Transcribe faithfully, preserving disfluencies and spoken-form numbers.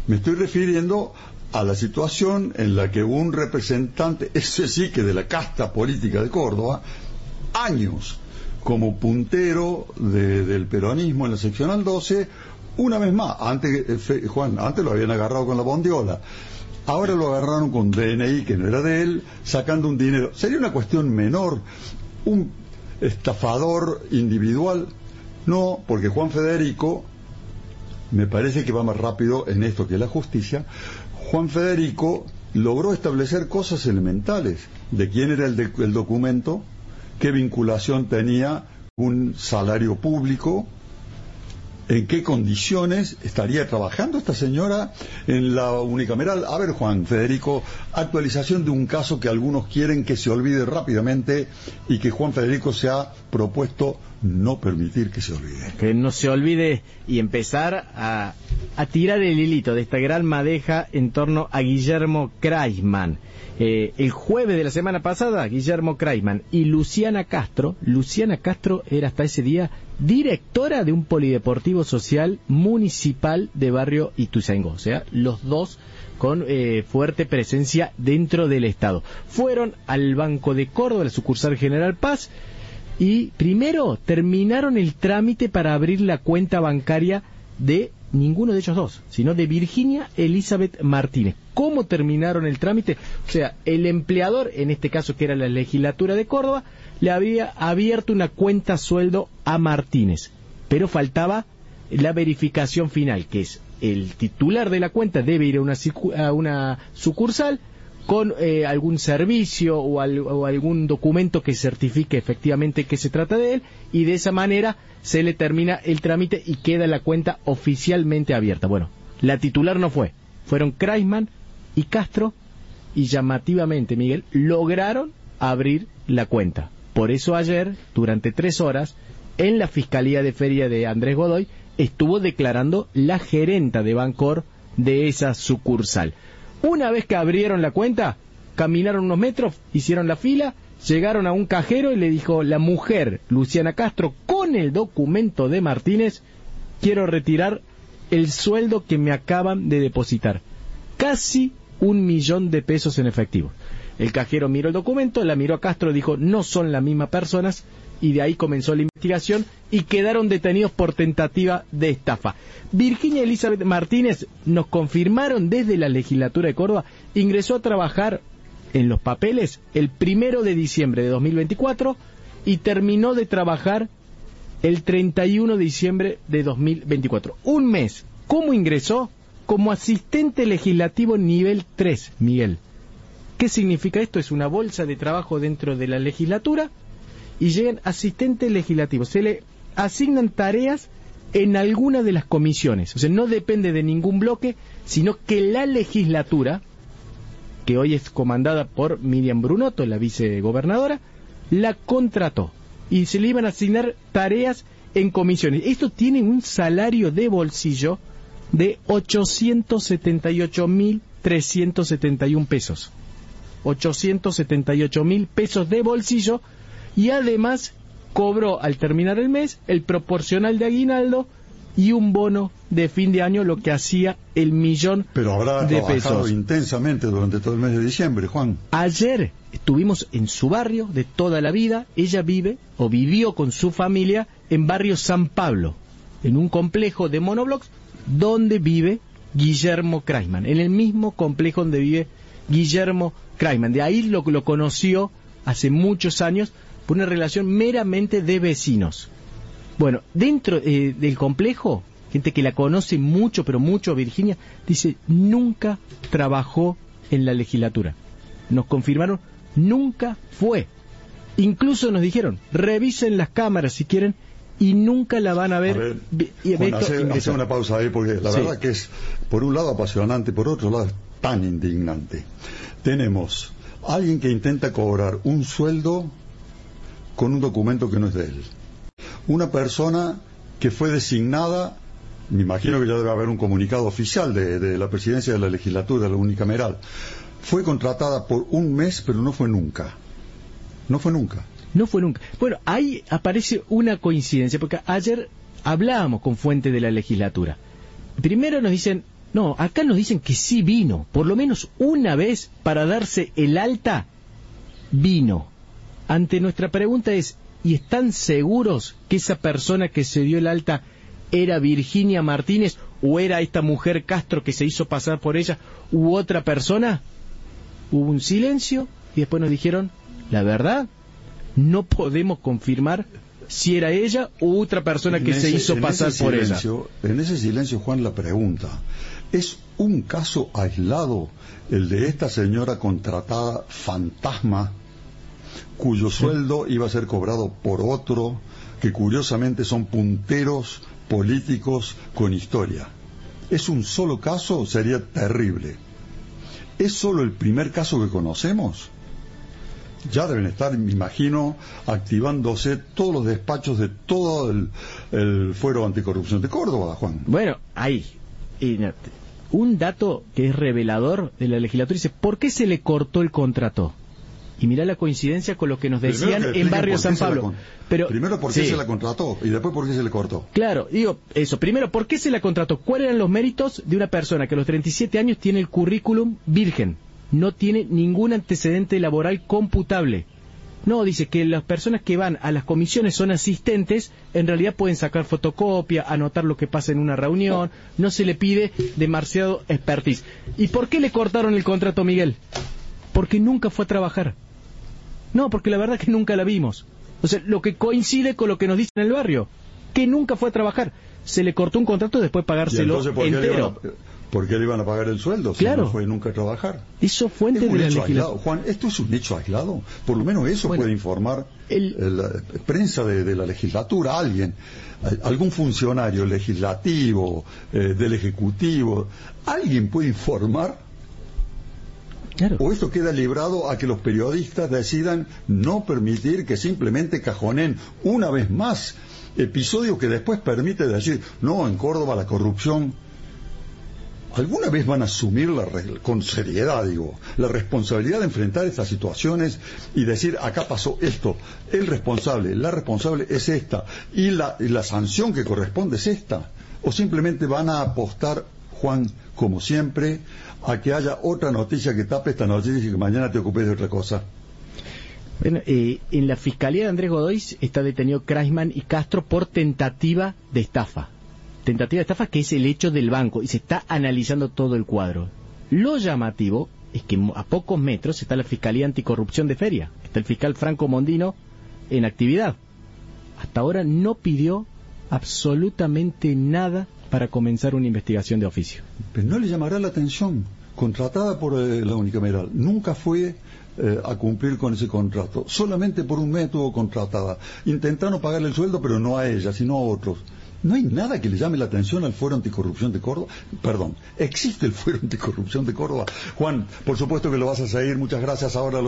Me estoy refiriendo a la situación en la que un representante, ese sí que de la casta política de Córdoba, años como puntero de, del peronismo en la seccional doce, una vez más, antes, eh, Juan, antes lo habían agarrado con la bondiola, ahora lo agarraron con D N I que no era de él, sacando un dinero. ¿Sería una cuestión menor? ¿Un estafador individual? No, porque Juan Federico, me parece que va más rápido en esto que la justicia. Juan Federico logró establecer cosas elementales de quién era el, de, el documento, qué vinculación tenía un salario público, en qué condiciones estaría trabajando esta señora en la unicameral. A ver, Juan Federico, actualización de un caso que algunos quieren que se olvide rápidamente y que Juan Federico se ha propuesto no permitir que se olvide. Que no se olvide y empezar a, a tirar el hilito de esta gran madeja en torno a Guillermo Kreisman. Eh, el jueves de la semana pasada, Guillermo Kreisman y Luciana Castro, Luciana Castro era hasta ese día directora de un polideportivo social municipal de barrio Ituzaingó, o sea, los dos con eh, fuerte presencia dentro del Estado. Fueron al Banco de Córdoba, la sucursal General Paz, y primero terminaron el trámite para abrir la cuenta bancaria de ninguno de ellos dos, sino de Virginia Elizabeth Martínez. ¿Cómo terminaron el trámite? O sea, el empleador, en este caso que era la legislatura de Córdoba, le había abierto una cuenta sueldo a Martínez, pero faltaba la verificación final, que es el titular de la cuenta debe ir a una, a una sucursal con eh, algún servicio o, al, o algún documento que certifique efectivamente que se trata de él, y de esa manera se le termina el trámite y queda la cuenta oficialmente abierta. Bueno, la titular no fue, fueron Kreisman y Castro, y llamativamente, Miguel, lograron abrir la cuenta. Por eso ayer, durante tres horas, en la Fiscalía de Feria de Andrés Godoy, estuvo declarando la gerenta de Bancor de esa sucursal. Una vez que abrieron la cuenta, caminaron unos metros, hicieron la fila, llegaron a un cajero y le dijo la mujer, Luciana Castro, con el documento de Martínez: quiero retirar el sueldo que me acaban de depositar. Casi un millón de pesos en efectivo. El cajero miró el documento, la miró a Castro, dijo no son las mismas personas, y de ahí comenzó la investigación y quedaron detenidos por tentativa de estafa. Virginia Elizabeth Martínez, nos confirmaron desde la legislatura de Córdoba, ingresó a trabajar en los papeles el primero de diciembre de dos mil veinticuatro y terminó de trabajar el treinta y uno de diciembre de dos mil veinticuatro. Un mes. ¿Cómo ingresó? Como asistente legislativo nivel tres, Miguel. ¿Qué significa esto? Es una bolsa de trabajo dentro de la legislatura y llegan asistentes legislativos. Se le asignan tareas en alguna de las comisiones. O sea, no depende de ningún bloque, sino que la legislatura, que hoy es comandada por Miriam Brunotto, la vicegobernadora, la contrató y se le iban a asignar tareas en comisiones. Esto tiene un salario de bolsillo de ochocientos setenta y ocho mil trescientos setenta y uno pesos. ochocientos setenta y ocho mil pesos de bolsillo, y además cobró al terminar el mes el proporcional de aguinaldo y un bono de fin de año, lo que hacía el millón Pero habrá de trabajado pesos. intensamente durante todo el mes de diciembre, Juan. Ayer estuvimos en su barrio de toda la vida. Ella vive o vivió con su familia en barrio San Pablo, en un complejo de monoblocks donde vive Guillermo Kreisman, en el mismo complejo donde vive Guillermo Kreisman. De ahí lo, lo conoció hace muchos años por una relación meramente de vecinos. Bueno, dentro eh, del complejo, gente que la conoce mucho, pero mucho, Virginia, dice, nunca trabajó en la legislatura. Nos confirmaron, nunca fue. Incluso nos dijeron, revisen las cámaras si quieren, y nunca la van a ver. A ver, y Juan, hace, hace una pausa ahí, porque la sí. verdad que es, por un lado apasionante, por otro lado es tan indignante. Tenemos a alguien que intenta cobrar un sueldo con un documento que no es de él. Una persona que fue designada, me imagino que ya debe haber un comunicado oficial de, de la presidencia de la legislatura, de la unicameral, fue contratada por un mes, pero no fue nunca. No fue nunca. No fue nunca. Bueno, ahí aparece una coincidencia, porque ayer hablábamos con fuente de la legislatura. Primero nos dicen, No, acá nos dicen que sí vino, por lo menos una vez para darse el alta, vino. Ante nuestra pregunta es, ¿y están seguros que esa persona que se dio el alta era Virginia Martínez o era esta mujer Castro que se hizo pasar por ella u otra persona? Hubo un silencio y después nos dijeron, la verdad, no podemos confirmar si era ella u otra persona que en se ese, hizo pasar por ella. En ese silencio, Juan, la pregunta, ¿es un caso aislado el de esta señora contratada fantasma cuyo sueldo iba a ser cobrado por otro, que curiosamente son punteros políticos con historia? ¿Es un solo caso? Sería terrible. ¿Es solo el primer caso que conocemos? Ya deben estar, me imagino, activándose todos los despachos de todo el, el fuero anticorrupción de Córdoba, Juan. Bueno, ahí, y, un dato que es revelador de la legislatura dice, ¿por qué se le cortó el contrato? Y mirá la coincidencia con lo que nos decían que en Barrio San Pablo. Con... Pero, primero, ¿por qué sí. se la contrató? Y después, ¿por qué se le cortó? Claro, digo eso. Primero, ¿por qué se la contrató? ¿Cuáles eran los méritos de una persona que a los treinta y siete años tiene el currículum virgen? No tiene ningún antecedente laboral computable. No, dice que las personas que van a las comisiones son asistentes, en realidad pueden sacar fotocopia, anotar lo que pasa en una reunión, no se le pide demasiado expertise. ¿Y por qué le cortaron el contrato, Miguel? Porque nunca fue a trabajar. No, porque la verdad es que nunca la vimos. O sea, lo que coincide con lo que nos dicen en el barrio, que nunca fue a trabajar. Se le cortó un contrato y después pagárselo entonces, ¿por entero. Qué ¿Por qué le iban a pagar el sueldo? Claro. Si no fue nunca a trabajar. Eso fuente es un de la hecho legislación. aislado. Juan, ¿esto es un hecho aislado? Por lo menos eso bueno, puede informar el... la prensa de, de la legislatura, alguien, algún funcionario legislativo, eh, del Ejecutivo, ¿alguien puede informar? Claro. ¿O esto queda librado a que los periodistas decidan no permitir que simplemente cajonen una vez más episodio que después permite decir, no, en Córdoba la corrupción? ¿Alguna vez van a asumir la, con seriedad, digo, la responsabilidad de enfrentar estas situaciones y decir, acá pasó esto, el responsable, la responsable es esta, y la, y la sanción que corresponde es esta? ¿O simplemente van a apostar, Juan, como siempre, a que haya otra noticia que tape esta noticia y que mañana te ocupes de otra cosa? Bueno, eh, en la Fiscalía de Andrés Godoy está detenido Kreisman y Castro por tentativa de estafa. Tentativa de estafa, que es el hecho del banco, y se está analizando todo el cuadro. Lo llamativo es que a pocos metros está la Fiscalía Anticorrupción de Feria, está el fiscal Franco Mondino en actividad. Hasta ahora no pidió absolutamente nada para comenzar una investigación de oficio. Pero no le llamará la atención, contratada por eh, la unicameral, nunca fue eh, a cumplir con ese contrato, solamente por un método contratada. Intentaron pagarle el sueldo, pero no a ella, sino a otros. ¿No hay nada que le llame la atención al Fuero Anticorrupción de Córdoba? Perdón, ¿existe el Fuero Anticorrupción de Córdoba? Juan, por supuesto que lo vas a seguir, muchas gracias. Ahora los